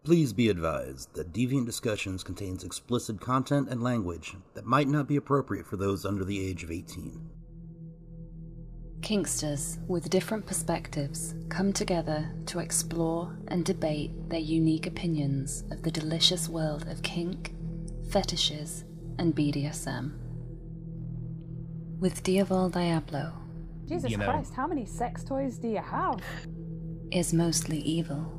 Please be advised that Deviant Discussions contains explicit content and language that might not be appropriate for those under the age of 18. Kinksters with different perspectives come together to explore and debate their unique opinions of the delicious world of kink, fetishes, and BDSM. With Diaval Diablo, Jesus Christ, how many sex toys do you have? is mostly evil.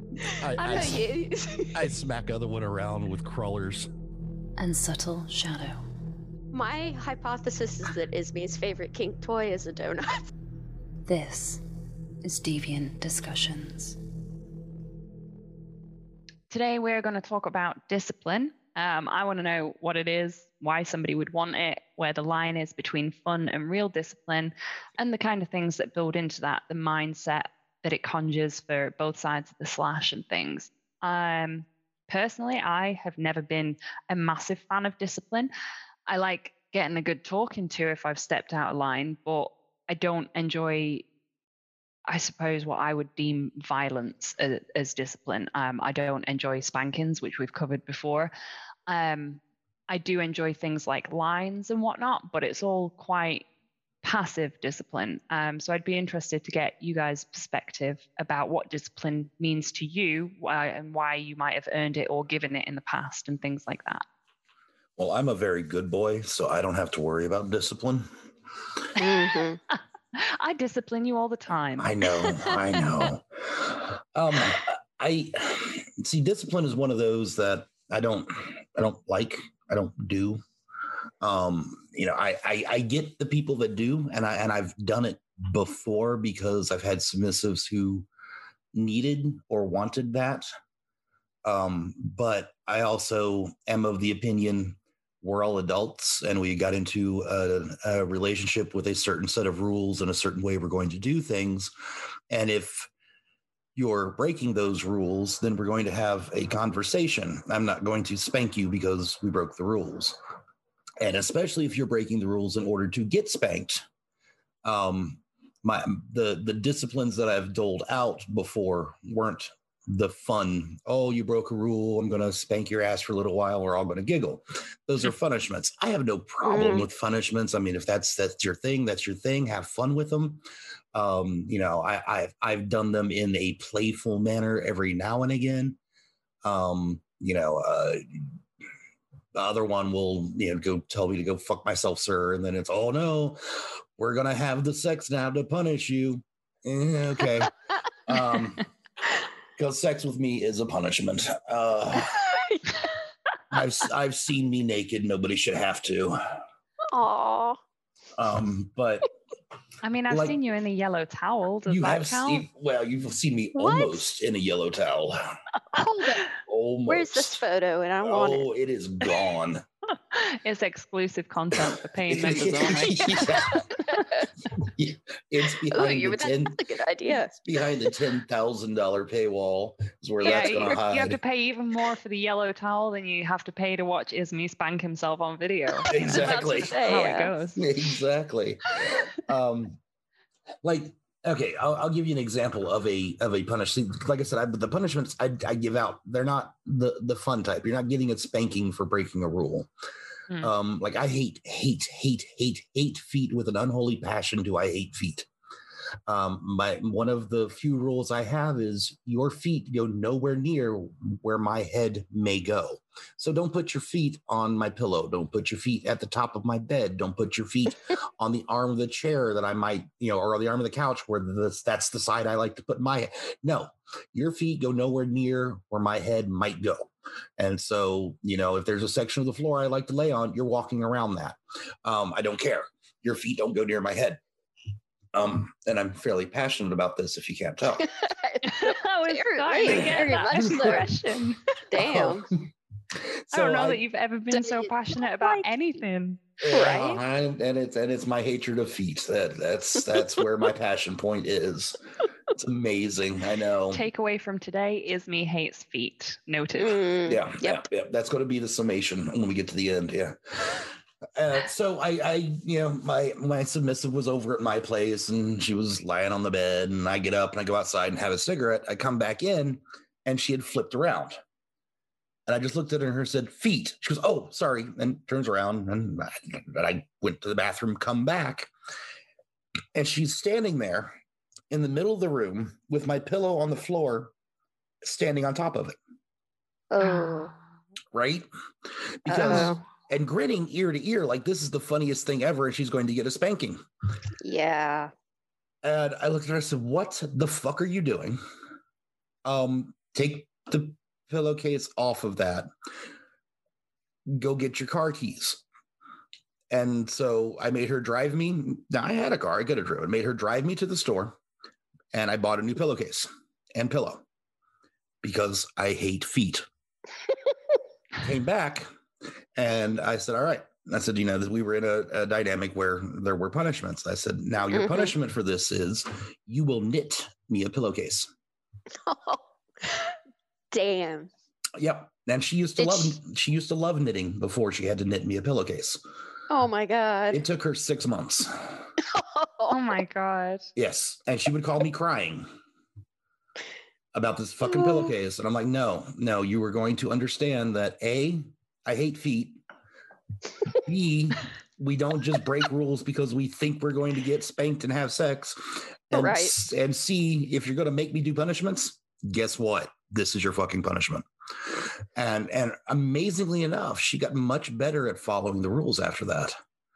I smack other one around with crawlers. And subtle shadow. My hypothesis is that Ismi's favorite kink toy is a donut. This is Deviant Discussions. Today we're going to talk about discipline. I want to know what it is, why somebody would want it, where the line is between fun and real discipline, and the kind of things that build into that, the mindset that it conjures for both sides of the slash and things. Personally, I have never been a massive fan of discipline. I like getting a good talking to if I've stepped out of line, but I don't enjoy, I suppose, what I would deem violence as discipline. I don't enjoy spankings, which we've covered before. I do enjoy things like lines and whatnot, but it's all quite passive discipline. So I'd be interested to get you guys' perspective about what discipline means to you and why you might have earned it or given it in the past and things like that. Well, I'm a very good boy, so I don't have to worry about discipline. Mm-hmm. I discipline you all the time. I know. I see discipline is one of those that I don't like. I don't do. I get the people that do, and I've done it before because I've had submissives who needed or wanted that. But I also am of the opinion we're all adults and we got into a relationship with a certain set of rules and a certain way we're going to do things. And if you're breaking those rules, then we're going to have a conversation. I'm not going to spank you because we broke the rules. And especially if you're breaking the rules in order to get spanked. The disciplines that I've doled out before weren't the fun, oh, you broke a rule, I'm going to spank your ass for a little while, we're all going to giggle. Those are punishments. I have no problem with punishments. I mean, if that's your thing, that's your thing. Have fun with them. I've done them in a playful manner every now and again. The other one will, go tell me to go fuck myself, sir. And then it's, oh no, we're going to have the sex now to punish you. Okay. Because sex with me is a punishment. I've seen me naked. Nobody should have to. Aww. But I mean, I've seen you in a yellow towel. Does that count? You've seen me almost in a yellow towel. Hold it. Almost. Where's this photo? And I want it. Oh, it is gone. It's exclusive content for paying members only. It's behind that's a good idea. It's behind the $10,000 paywall is where that's going to hide. You have to pay even more for the yellow towel than you have to pay to watch Ismi spank himself on video. Exactly. That's how it goes. Exactly. Okay, I'll give you an example of a punishment. Like I said, the punishments I give out, they're not the fun type. You're not getting a spanking for breaking a rule. I hate feet with an unholy passion. Do I hate feet? One of the few rules I have is your feet go nowhere near where my head may go. So don't put your feet on my pillow. Don't put your feet at the top of my bed. Don't put your feet on the arm of the chair that I might, or the arm of the couch where that's the side I like to put my head. No, your feet go nowhere near where my head might go. And so, if there's a section of the floor I like to lay on, you're walking around that. I don't care. Your feet don't go near my head. And I'm fairly passionate about this, if you can't tell. I was starting to get that impression. Damn. I don't know that you've ever been so passionate about anything. Right? And it's my hatred of feet. That's where my passion point is. It's amazing. I know. Takeaway from today, Ismi hates feet. Noted. Yeah. That's going to be the summation when we get to the end. Yeah. So my submissive was over at my place and she was lying on the bed and I get up and I go outside and have a cigarette. I come back in and she had flipped around. And I just looked at her and said, feet. She goes, oh, sorry. And turns around, and I went to the bathroom, come back. And she's standing there in the middle of the room with my pillow on the floor, standing on top of it. Oh. Right? Because, and grinning ear to ear, like this is the funniest thing ever, and she's going to get a spanking. Yeah. And I looked at her and said, what the fuck are you doing? Take the pillowcase off of that. Go get your car keys. And so I made her drive me. Now I had a car, I could have driven. Made her drive me to the store, and I bought a new pillowcase and pillow because I hate feet. Came back, and I said, all right. I said, you know, we were in a dynamic where there were punishments. I said, now your punishment for this is you will knit me a pillowcase. Oh, damn. Yep. And she used to love knitting before she had to knit me a pillowcase. Oh my God. It took her 6 months. Oh my God. Yes. And she would call me crying about this fucking pillowcase. And I'm like, no, you were going to understand that A, I hate feet. B, we don't just break rules because we think we're going to get spanked and have sex. And, right. And C, if you're going to make me do punishments, guess what? This is your fucking punishment. And amazingly enough, she got much better at following the rules after that.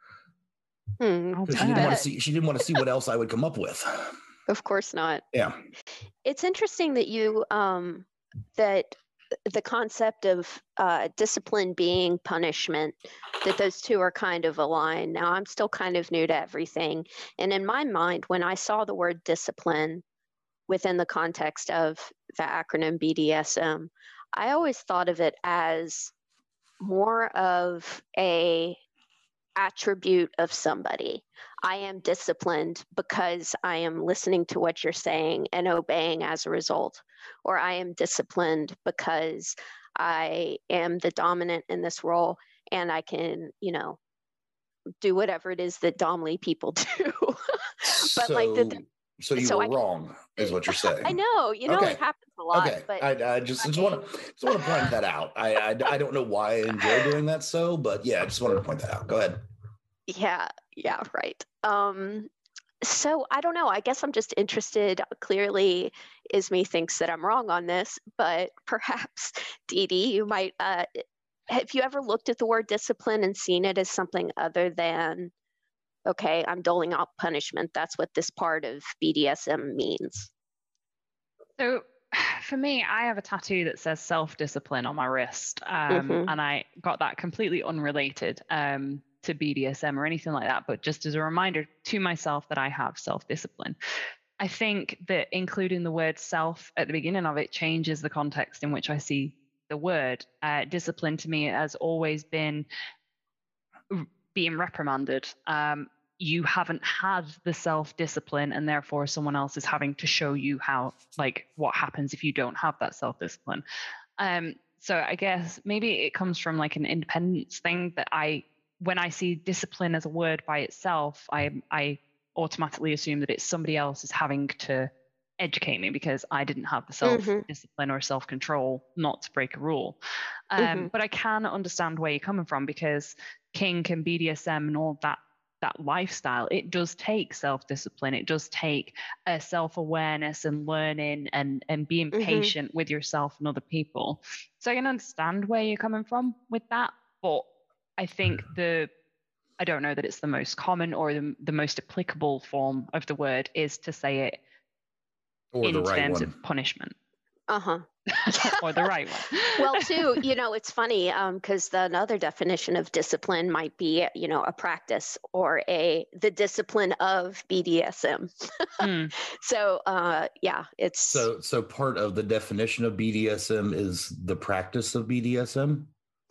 She didn't want to see what else I would come up with. Of course not. Yeah. It's interesting that you that the concept of discipline being punishment, that those two are kind of aligned. Now, I'm still kind of new to everything. And in my mind, when I saw the word discipline within the context of the acronym BDSM, I always thought of it as more of a attribute of somebody. I am disciplined because I am listening to what you're saying and obeying as a result. Or I am disciplined because I am the dominant in this role and I can, you know, do whatever it is that Domly people do. But so you were wrong, is what you're saying. I know, it happens a lot. Okay, but I just want to point that out. I don't know why I enjoy doing that but yeah, I just wanted to point that out. Go ahead. Yeah, right. So I don't know. I guess I'm just interested. Clearly, Ismie thinks that I'm wrong on this, but perhaps Dee Dee, you might. Have you ever looked at the word discipline and seen it as something other than, okay, I'm doling out punishment? That's what this part of BDSM means. So for me, I have a tattoo that says self-discipline on my wrist, and I got that completely unrelated to BDSM or anything like that, but just as a reminder to myself that I have self-discipline. I think that including the word self at the beginning of it changes the context in which I see the word. Discipline to me has always been being reprimanded. You haven't had the self-discipline, and therefore someone else is having to show you how, like, what happens if you don't have that self-discipline. So I guess maybe it comes from like an independence thing that when I see discipline as a word by itself, I automatically assume that it's somebody else is having to educate me because I didn't have the self-discipline or self-control not to break a rule. But I can understand where you're coming from, because kink and BDSM and all that lifestyle, it does take self-discipline. It does take a self-awareness and learning and being patient with yourself and other people. So I can understand where you're coming from with that, but I think I don't know that it's the most common or the most applicable form of the word is to say it or in terms of punishment. Or the right one. Well, too, it's funny because another definition of discipline might be, a practice or the discipline of BDSM. So, it's so part of the definition of BDSM is the practice of BDSM.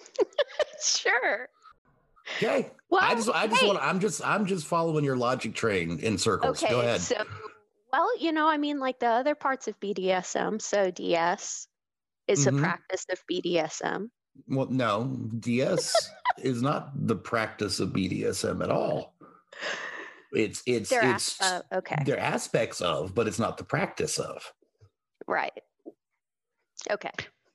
Sure. Okay. Well, I'm just following your logic train in circles. Okay, go ahead. So, well, like the other parts of BDSM. So DS is a practice of BDSM. Well, no, DS is not the practice of BDSM at all. It's okay. They're aspects of, but it's not the practice of. Right. Okay.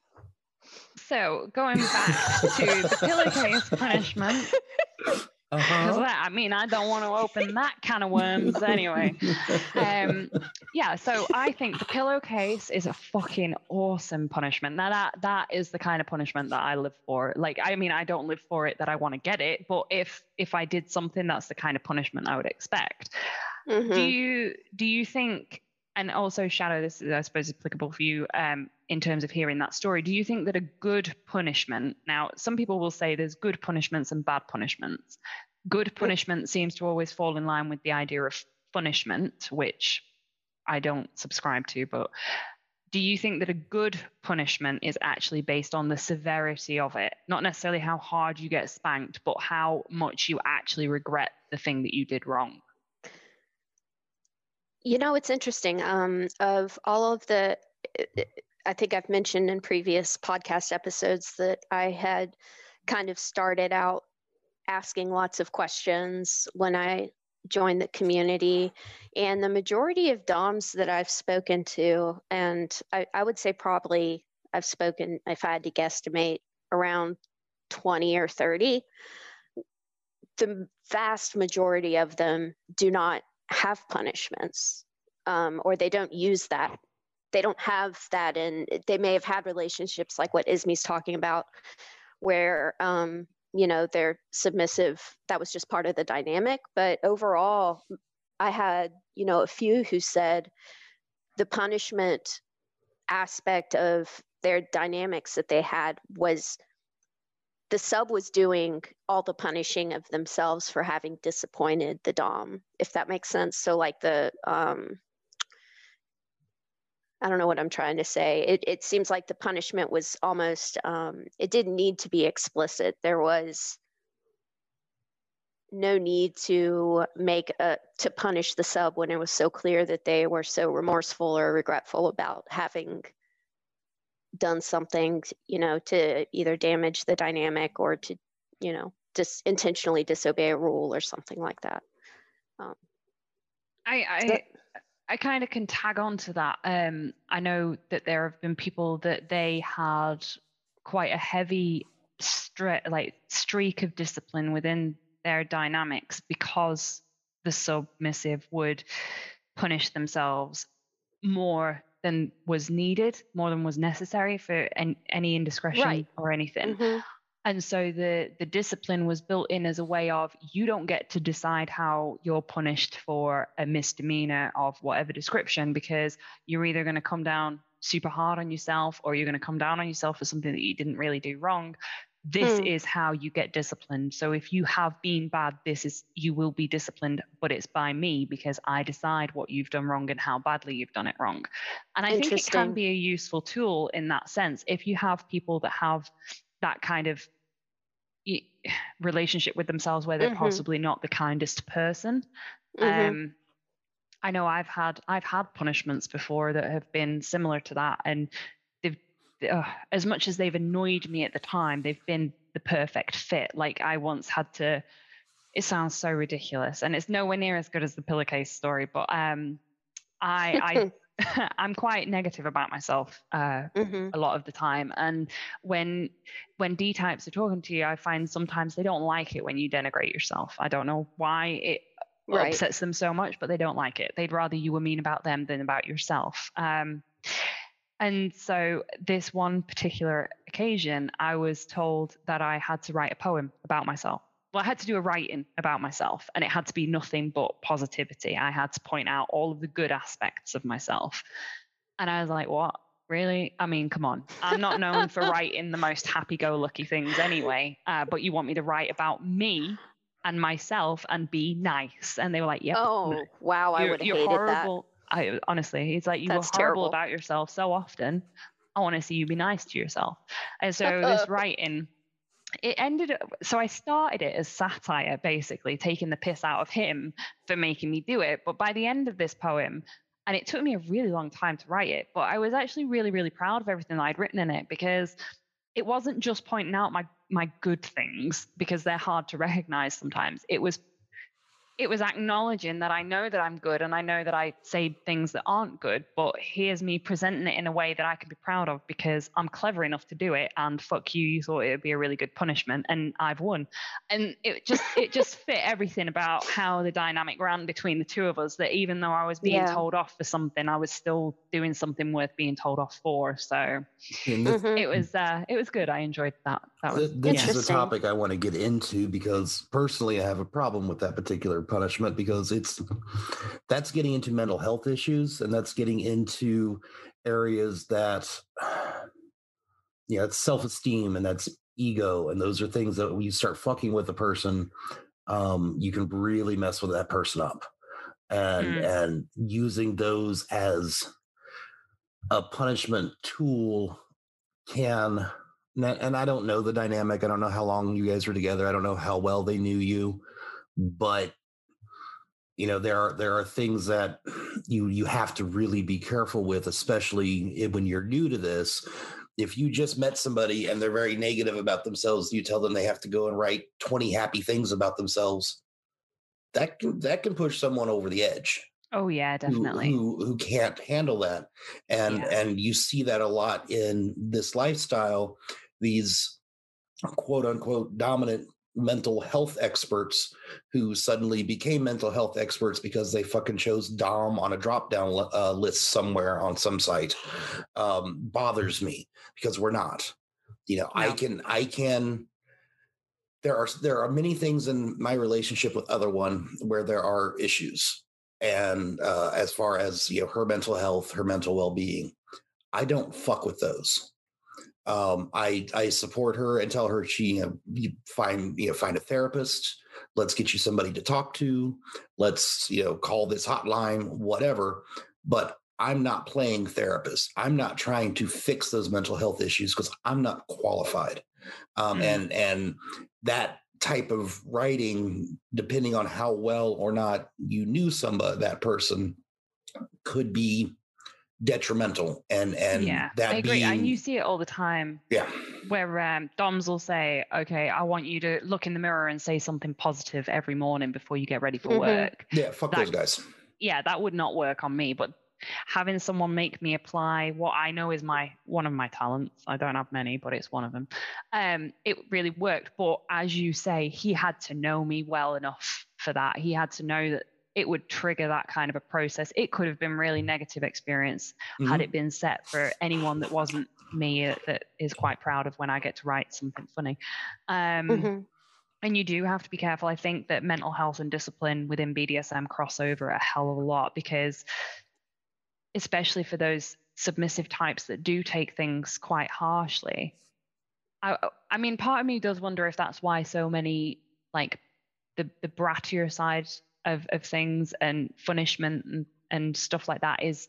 So going back to the pillowcase punishment, because I mean, I don't want to open that can of worms anyway. Yeah, so I think the pillowcase is a fucking awesome punishment. Now that is the kind of punishment that I live for. Like, I mean, I don't live for it that I want to get it, but if I did something, that's the kind of punishment I would expect. Mm-hmm. Do you think, and also Shadow, this is, I suppose, applicable for you in terms of hearing that story. Do you think that a good punishment, now some people will say there's good punishments and bad punishments. Good punishment seems to always fall in line with the idea of punishment, which I don't subscribe to, but do you think that a good punishment is actually based on the severity of it? Not necessarily how hard you get spanked, but how much you actually regret the thing that you did wrong? You know, it's interesting. Of all of the, I think I've mentioned in previous podcast episodes that I had kind of started out asking lots of questions when I joined the community. And the majority of DOMs that I've spoken to, and I would say probably I've spoken, if I had to guesstimate, around 20 or 30, the vast majority of them do not have punishments, or they don't use that. They don't have that, and they may have had relationships like what Ismy's talking about, where you know, they're submissive. That was just part of the dynamic. But overall, I had, you know, a few who said the punishment aspect of their dynamics that they had was the sub was doing all the punishing of themselves for having disappointed the dom, if that makes sense. So like the, I don't know what I'm trying to say. It seems like the punishment was almost, it didn't need to be explicit. There was no need to to punish the sub when it was so clear that they were so remorseful or regretful about having done something, you know, to either damage the dynamic or to, you know, just intentionally disobey a rule or something like that. I kind of can tag on to that. I know that there have been people that they had quite a heavy streak of discipline within their dynamics because the submissive would punish themselves more than was needed, more than was necessary for any indiscretion or anything. Mm-hmm. And so the discipline was built in as a way of, you don't get to decide how you're punished for a misdemeanor of whatever description, because you're either going to come down super hard on yourself or you're going to come down on yourself for something that you didn't really do wrong. This is how you get disciplined. So if you have been bad, you will be disciplined, but it's by me because I decide what you've done wrong and how badly you've done it wrong. And I think it can be a useful tool in that sense. If you have people that have that kind of relationship with themselves where they're possibly not the kindest person. I know I've had punishments before that have been similar to that, and they've as much as they've annoyed me at the time, they've been the perfect fit. Like I once had to, it sounds so ridiculous and it's nowhere near as good as the pillowcase story, but I'm quite negative about myself a lot of the time. And when D-types are talking to you, I find sometimes they don't like it when you denigrate yourself. I don't know why it upsets them so much, but they don't like it. They'd rather you were mean about them than about yourself. And so this one particular occasion, I was told that I had to write a poem about myself. Well, I had to do a writing about myself, and it had to be nothing but positivity. I had to point out all of the good aspects of myself. And I was like, what? Really? I mean, come on. I'm not known for writing the most happy-go-lucky things anyway, but you want me to write about me and myself and be nice? And they were like, yep. Oh, wow. I would have hated horrible. That. Honestly, it's like, you were horrible about yourself so often. I want to see you be nice to yourself. And so this writing... it ended up, so I started it as satire, basically taking the piss out of him for making me do it. But by the end of this poem, and it took me a really long time to write it, but I was actually really, really proud of everything that I'd written in it, because it wasn't just pointing out my good things, because they're hard to recognize sometimes. It was it was acknowledging that I know that I'm good and I know that I say things that aren't good, but here's me presenting it in a way that I can be proud of because I'm clever enough to do it. And fuck you, you thought it would be a really good punishment and I've won. And it just fit everything about how the dynamic ran between the two of us, that even though I was being told off for something, I was still doing something worth being told off for. So it was good. I enjoyed that. This is a topic I want to get into because personally I have a problem with that particular punishment because that's getting into mental health issues, and that's getting into areas that it's self-esteem and that's ego, and those are things that when you start fucking with a person, you can really mess with that person up, and using those as a punishment tool can. And I don't know the dynamic. I don't know how long you guys were together. I don't know how well they knew you, but there are things that you have to really be careful with, especially when you're new to this. If you just met somebody and they're very negative about themselves, you tell them they have to go and write 20 happy things about themselves. That can push someone over the edge. Oh yeah, definitely. Who can't handle that, and you see that a lot in this lifestyle. These quote unquote dominant mental health experts who suddenly became mental health experts because they fucking chose Dom on a drop down list somewhere on some site bothers me because we're not. I can. There are many things in my relationship with other one where there are issues. And as far as her mental health, her mental well-being, I don't fuck with those. I support her and tell her you find a therapist. Let's get you somebody to talk to. Let's call this hotline, whatever. But I'm not playing therapist. I'm not trying to fix those mental health issues because I'm not qualified. And that type of writing, depending on how well or not you knew that person, could be detrimental. And that I agree. And you see it all the time. Yeah. Where Doms will say, okay, I want you to look in the mirror and say something positive every morning before you get ready for work. Yeah, fuck those guys. Yeah, that would not work on me. But having someone make me apply what I know is one of my talents. I don't have many, but it's one of them. It really worked. But as you say, he had to know me well enough for that. He had to know that it would trigger that kind of a process. It could have been really negative experience had it been set for anyone that wasn't me, that is quite proud of when I get to write something funny. And you do have to be careful. I think that mental health and discipline within BDSM cross over a hell of a lot, because especially for those submissive types that do take things quite harshly. I mean, part of me does wonder if that's why so many, like the brattier side of things and punishment and stuff like that is,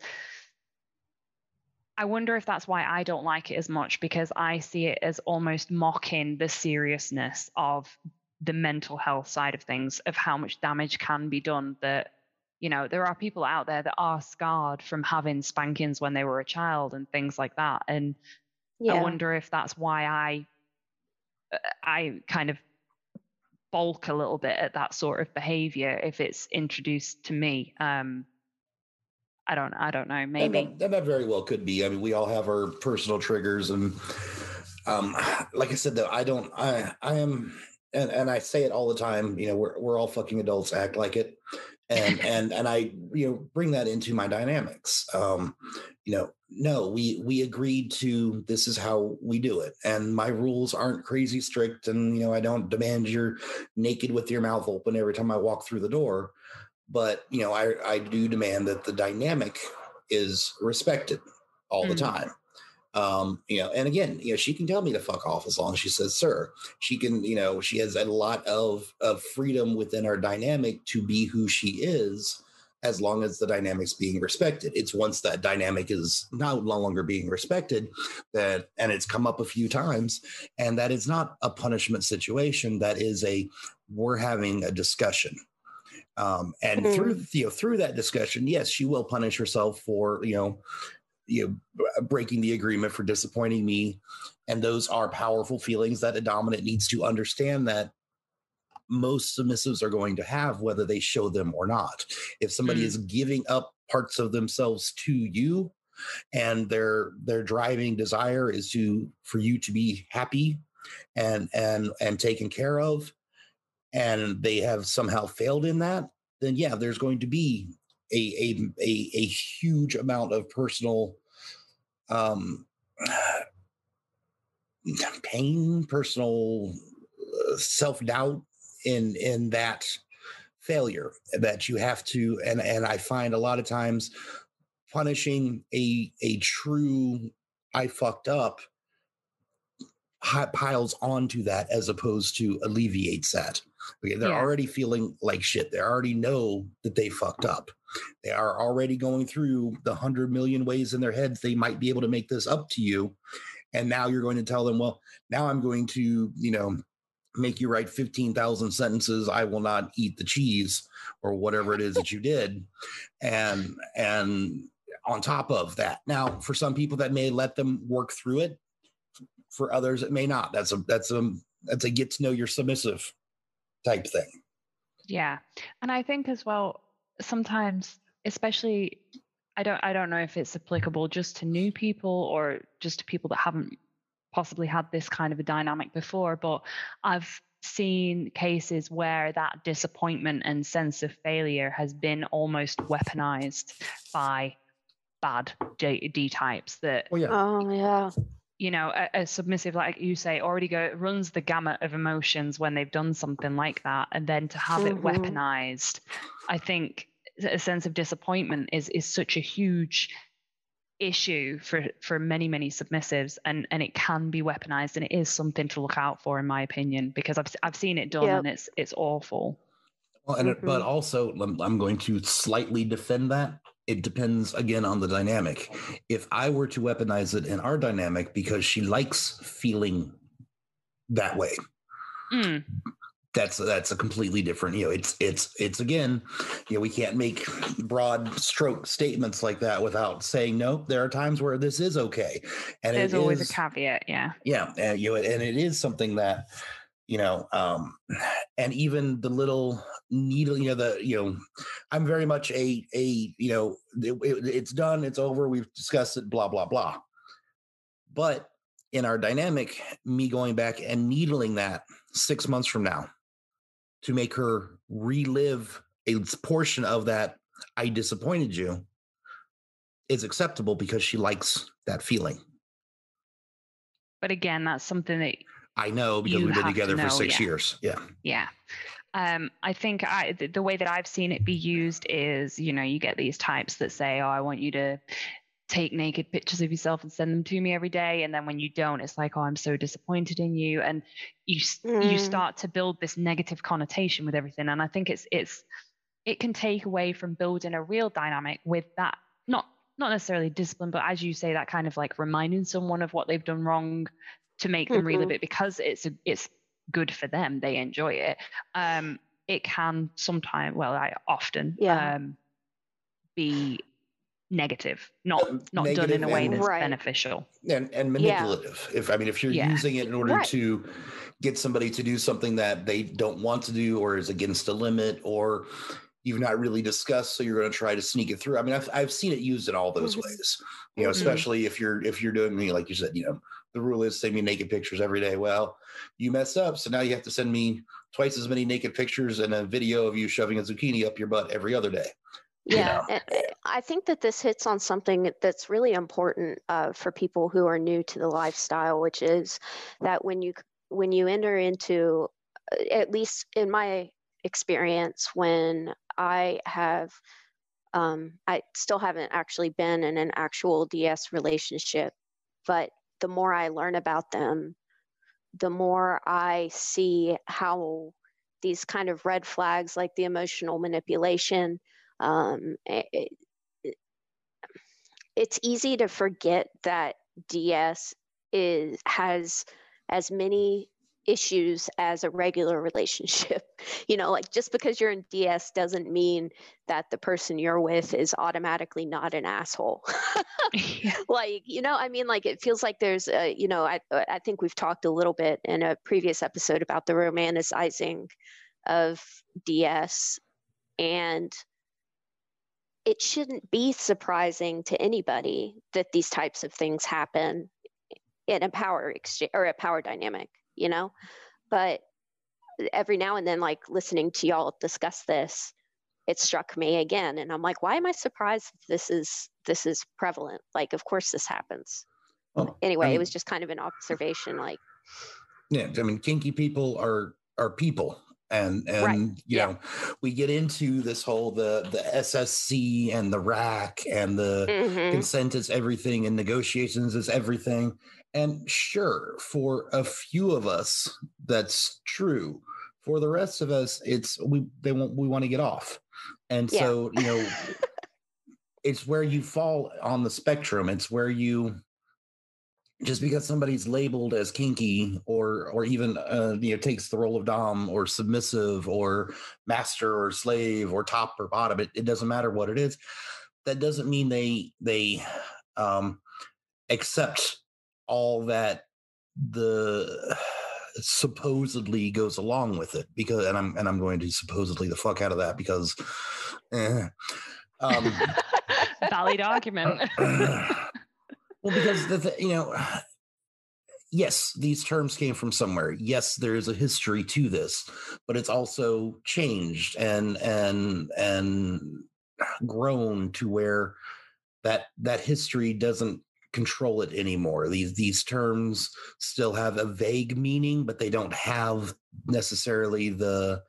I wonder if that's why I don't like it as much, because I see it as almost mocking the seriousness of the mental health side of things, of how much damage can be done. That there are people out there that are scarred from having spankings when they were a child and things like that. And I wonder if that's why I kind of balk a little bit at that sort of behavior if it's introduced to me. I don't know. Maybe that very well could be. I mean, we all have our personal triggers, and like I said, though, I am, and I say it all the time. We're all fucking adults. Act like it. And I bring that into my dynamics. No, we agreed to, this is how we do it, and my rules aren't crazy strict, and I don't demand you're naked with your mouth open every time I walk through the door, but I do demand that the dynamic is respected all the time. And again, she can tell me to fuck off as long as she says, sir. She can, she has a lot of freedom within our dynamic to be who she is, as long as the dynamic's being respected. It's once that dynamic is no longer being respected and it's come up a few times, and that is not a punishment situation. That is we're having a discussion. And through that discussion, yes, she will punish herself for, breaking the agreement, for disappointing me. And those are powerful feelings that a dominant needs to understand, that most submissives are going to have, whether they show them or not. If somebody is giving up parts of themselves to you, and their driving desire is for you to be happy and taken care of, and they have somehow failed in that, then yeah, there's going to be a huge amount of personal pain, personal self-doubt in that failure that you have to, and I find a lot of times punishing a true I fucked up piles onto that as opposed to alleviates that. Okay, they're already feeling like shit. They already know that they fucked up. They are already going through the 100 million ways in their heads they might be able to make this up to you. And now you're going to tell them, well, now I'm going to, make you write 15,000 sentences. I will not eat the cheese or whatever it is that you did. And on top of that, now for some people that may let them work through it. For others, it may not. That's a get to know your submissive type thing. Yeah. And I think as well, sometimes, especially, I don't know if it's applicable just to new people or just to people that haven't possibly had this kind of a dynamic before, but I've seen cases where that disappointment and sense of failure has been almost weaponized by bad D types that a submissive, like you say, already runs the gamut of emotions when they've done something like that, and then to have it weaponized, I think a sense of disappointment is such a huge issue for many submissives, and it can be weaponized, and it is something to look out for, in my opinion, because I've seen it done, and it's awful. Well, but also I'm going to slightly defend that. It depends again on the dynamic. If I were to weaponize it in our dynamic because she likes feeling that way, that's a completely different, it's again, we can't make broad stroke statements like that without saying, no, there are times where this is okay. And there's always a caveat. Yeah. And it is something that, and even the little needle, I'm very much it's done, it's over, we've discussed it, blah, blah, blah. But in our dynamic, me going back and needling that 6 months from now to make her relive a portion of that I disappointed you is acceptable because she likes that feeling. But again, that's something that I know because we've been together for 6 years. Yeah. I think the way that I've seen it be used is, you get these types that say, oh, I want you to take naked pictures of yourself and send them to me every day. And then when you don't, it's like, oh, I'm so disappointed in you. And you start to build this negative connotation with everything. And I think it can take away from building a real dynamic with that, not necessarily discipline, but as you say, that kind of like reminding someone of what they've done wrong to make them relive it because it's good for them. They enjoy it. It can sometimes, often be negative, not negative done in a way that's beneficial and manipulative. If you're using it in order to get somebody to do something that they don't want to do or is against a limit or you've not really discussed, so you're going to try to sneak it through. I've seen it used in all those ways. Especially if you're doing me like you said. The rule is send me naked pictures every day. Well, you messed up, so now you have to send me twice as many naked pictures and a video of you shoving a zucchini up your butt every other day. Yeah, and I think that this hits on something that's really important for people who are new to the lifestyle, which is that when you enter into, at least in my experience, when I have, I still haven't actually been in an actual DS relationship, but the more I learn about them, the more I see how these kind of red flags, like the emotional manipulation, it's easy to forget that DS has as many issues as a regular relationship. Like just because you're in DS doesn't mean that the person you're with is automatically not an asshole. Like, like it feels like there's I think we've talked a little bit in a previous episode about the romanticizing of DS, and it shouldn't be surprising to anybody that these types of things happen in a power exchange or a power dynamic, but every now and then, like listening to y'all discuss this, it struck me again, and I'm like, why am I surprised this is prevalent? Like, of course this happens. Well, anyway, it was just kind of an observation, like, yeah, I mean, kinky people are people. And right. We get into this whole the SSC and the rack and the consent is everything and negotiations is everything. And sure, for a few of us, that's true. For the rest of us, we want to get off. And so, it's where you fall on the spectrum. It's where you, just because somebody's labeled as kinky or even takes the role of dom or submissive or master or slave or top or bottom, it doesn't matter what it is. That doesn't mean they accept all that the supposedly goes along with it, because and I'm going to supposedly the fuck out of that because valid argument. Well, because yes, these terms came from somewhere. Yes, there is a history to this, but it's also changed and grown to where that history doesn't control it anymore. These terms still have a vague meaning, but they don't have necessarily the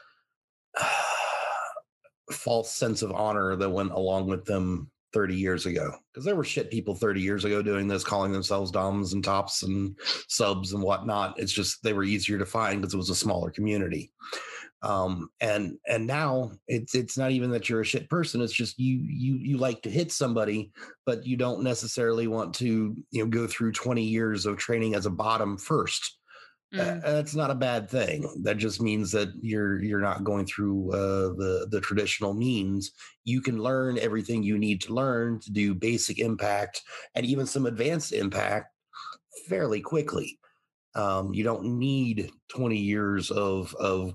false sense of honor that went along with them 30 years ago, because there were shit people 30 years ago doing this, calling themselves doms and tops and subs and whatnot. It's just they were easier to find because it was a smaller community. And now it's not even that you're a shit person. It's just you like to hit somebody, but you don't necessarily want to go through 20 years of training as a bottom first. That's not a bad thing. That just means that you're not going through the traditional means. You can learn everything you need to learn to do basic impact and even some advanced impact fairly quickly. You don't need 20 years of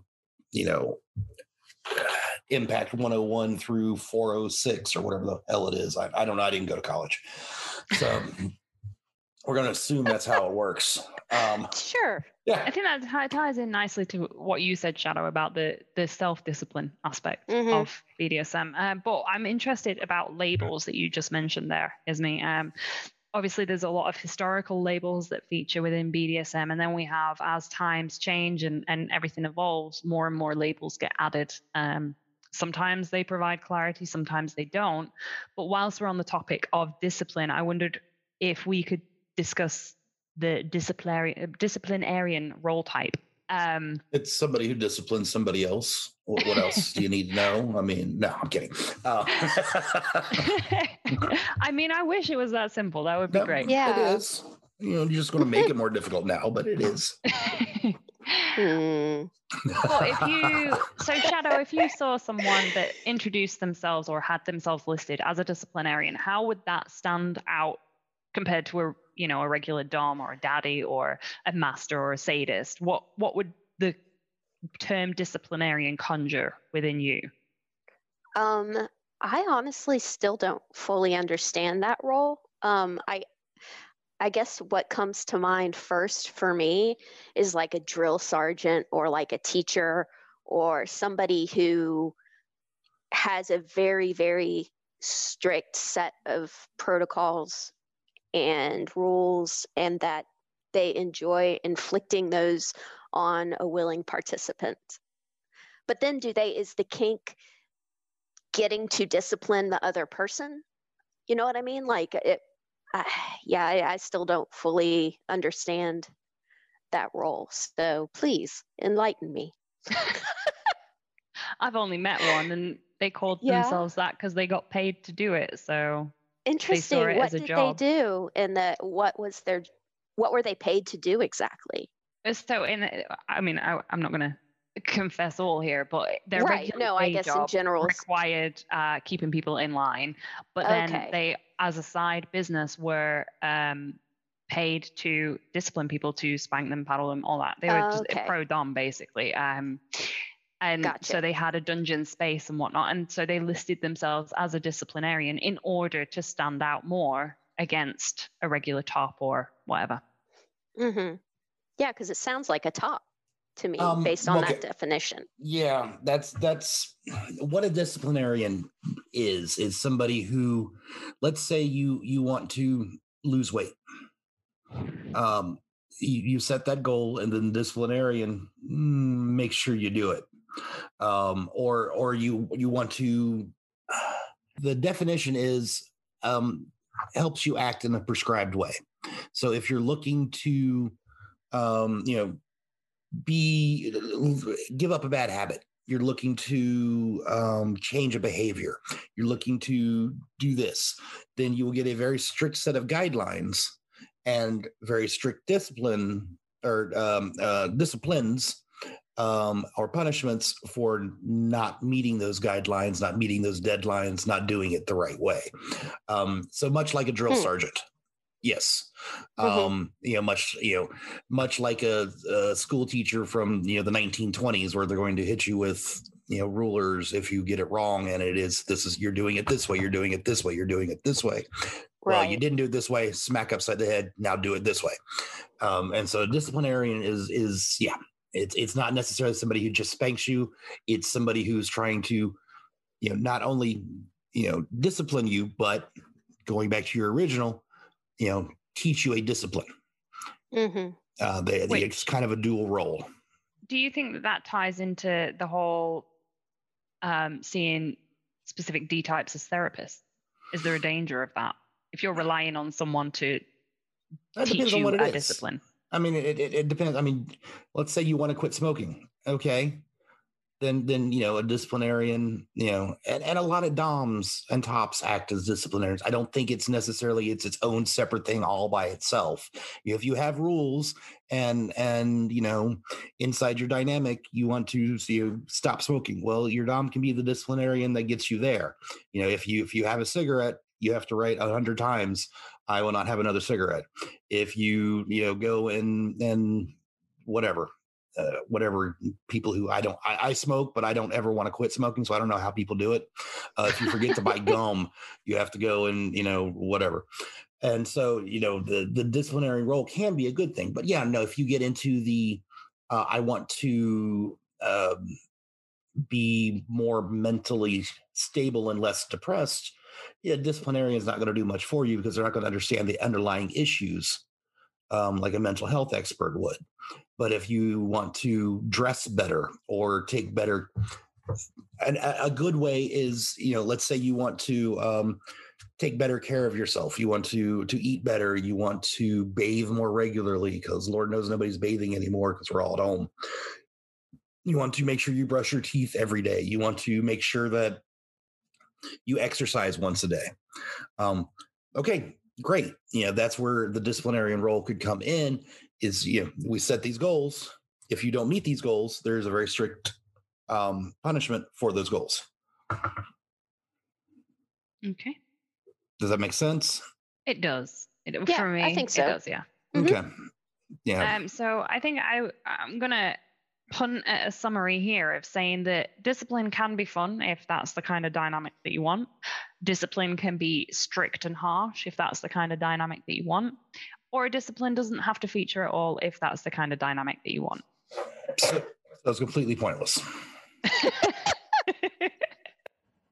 impact 101 through 406 or whatever the hell it is. I don't know. I didn't go to college, so we're going to assume that's how it works. Sure. Yeah. I think that ties in nicely to what you said, Shadow, about the self-discipline aspect of BDSM. But I'm interested about labels that you just mentioned there, Ismie. Obviously, there's a lot of historical labels that feature within BDSM. And then we have, as times change and everything evolves, more and more labels get added. Sometimes they provide clarity, sometimes they don't. But whilst we're on the topic of discipline, I wondered if we could discuss the disciplinarian role type. It's somebody who disciplines somebody else. What else do you need to know? I mean, no, I'm kidding. I mean, I wish it was that simple. That would be great. Yeah, it is. You're just going to make it more difficult now, but it is. Well, Shadow, if you saw someone that introduced themselves or had themselves listed as a disciplinarian, how would that stand out compared to a regular dom or a daddy or a master or a sadist? What would the term disciplinarian conjure within you? I honestly still don't fully understand that role. I guess what comes to mind first for me is like a drill sergeant or like a teacher or somebody who has a very, very strict set of protocols and rules, and that they enjoy inflicting those on a willing participant. But then is the kink getting to discipline the other person? You know what I mean? Like I still don't fully understand that role. So please enlighten me. I've only met one, and they called themselves that because they got paid to do it. So interesting. What did they do? And what were they paid to do exactly? So I'm not going to confess all here, but their I guess in general required keeping people in line. But then they, as a side business, were paid to discipline people, to spank them, paddle them, all that. They were just pro dom basically. And Gotcha. so they had a dungeon space and whatnot. And so they listed themselves as a disciplinarian in order to stand out more against a regular top or whatever. Mm-hmm. Yeah, because it sounds like a top to me based on that definition. Yeah, that's what a disciplinarian is somebody who, let's say you want to lose weight. You set that goal, and then disciplinarian make sure you do it. Or you want to, the definition is helps you act in a prescribed way. So if you're looking to give up a bad habit, you're looking to change a behavior, you're looking to do this, then you will get a very strict set of guidelines and very strict disciplines or punishments for not meeting those guidelines, not meeting those deadlines, not doing it the right way. So much like a drill sergeant. Yes. Much like a school teacher from, the 1920s, where they're going to hit you with, rulers if you get it wrong. And you're doing it this way. You're doing it this way. You're doing it this way. Right. Well, you didn't do it this way, smack upside the head. Now do it this way. And so a disciplinarian is it's not necessarily somebody who just spanks you. It's somebody who's trying to, not only, discipline you, but going back to your original, teach you a discipline. Mm-hmm. It's kind of a dual role. Do you think that ties into the whole seeing specific D types as therapists? Is there a danger of that if you're relying on someone to teach you a discipline? I mean, it depends. I mean, let's say you want to quit smoking. Okay. Then a disciplinarian, and a lot of DOMs and tops act as disciplinarians. I don't think it's necessarily its own separate thing all by itself. If you have rules and inside your dynamic, you want to stop smoking. Well, your DOM can be the disciplinarian that gets you there. If you have a cigarette, you have to write 100 times, I will not have another cigarette. If you go and whatever people who I smoke, but I don't ever want to quit smoking. So I don't know how people do it. If you forget to buy gum, you have to go and, whatever. And so, the disciplinary role can be a good thing, but if you get into the, I want to be more mentally stable and less depressed. Disciplinarian is not going to do much for you because they're not going to understand the underlying issues like a mental health expert would. But if you want to dress better or take better, and a good way is, let's say you want to take better care of yourself. You want to eat better. You want to bathe more regularly because Lord knows nobody's bathing anymore because we're all at home. You want to make sure you brush your teeth every day. You want to make sure that you exercise once a day. Okay, great. That's where the disciplinarian role could come in is, we set these goals. If you don't meet these goals, there's a very strict punishment for those goals. Okay. Does that make sense? It does. Yeah, for me, I think so. It does, yeah. Mm-hmm. Okay. Yeah. So I think I'm going to punt at a summary here of saying that discipline can be fun if that's the kind of dynamic that you want. Discipline can be strict and harsh if that's the kind of dynamic that you want. Or a discipline doesn't have to feature at all if that's the kind of dynamic that you want. So that's completely pointless.